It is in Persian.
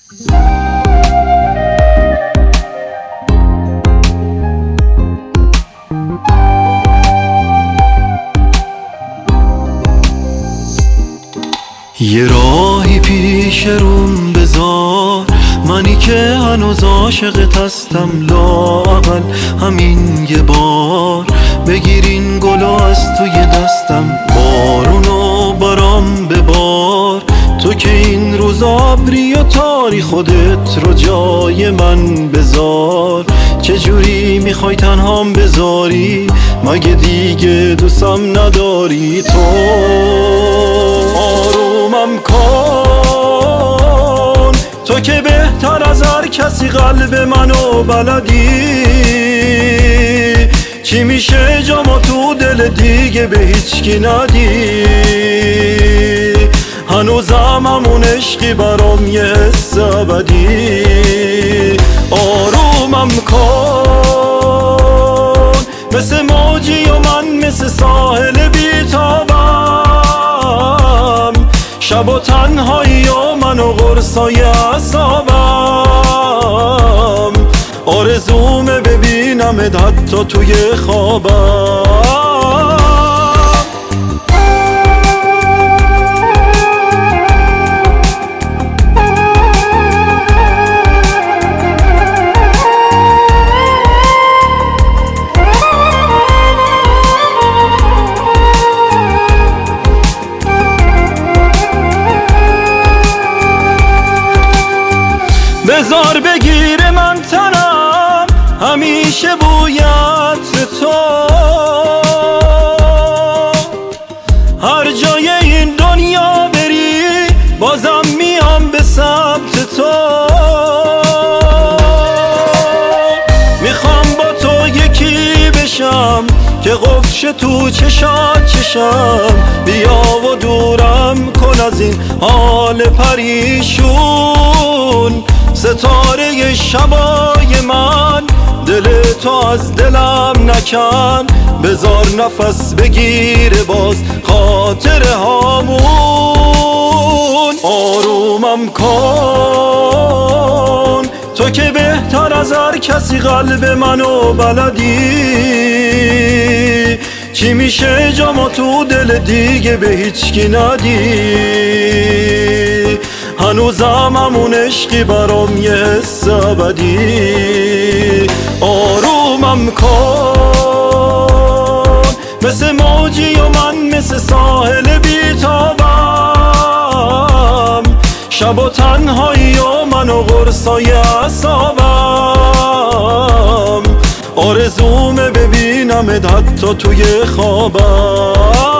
یه راهی پیش روم بذار، منی که هنوز عاشقت هستم، لااقل همین یه بار بگیر این گلو از توی دستم. بارونو برام ببار، تو که این روز ابری و تاری، خودت رو جای من بذار. چجوری میخوای تنهام بذاری؟ مگه دیگه دوستم نداری؟ تو آرومم کن، تو که بهتر از هر کسی قلب منو بلدی. چی میشه جامو تو دل دیگه به هیچکی ندی؟ هنوزم همون عشقی برام یه حس ابدی. آرومم کن، مثل موجی و من مثل ساحل بیتابم. شب و تنهایی و من و قرصای اعصابم. آرزومه ببینمت حتی توی خوابم. بذار بگیره من تنم همیشه بویت تو، هر جای این دنیا بری بازم میام به سمت تو. میخوام با تو یکی بشم که قفش تو چشم. بیا و دورم کن از این حال پریشون. ستاره شبای من دل تو از دلم نکن. بذار نفس بگیره باز خاطر هامون. آرومم کن، تو که بهتر از هر کسی قلب منو بلدی. چی میشه جامو تو دل دیگه به هیچکی ندی؟ هنوزم همون عشقی برام یه حس ابدی. آرومم کن، مثل موجی و من مثل ساحل بیتابم. شب و تنهایی و من و قرصای اعصابم. آرزومه ببینمت حتی توی خوابم.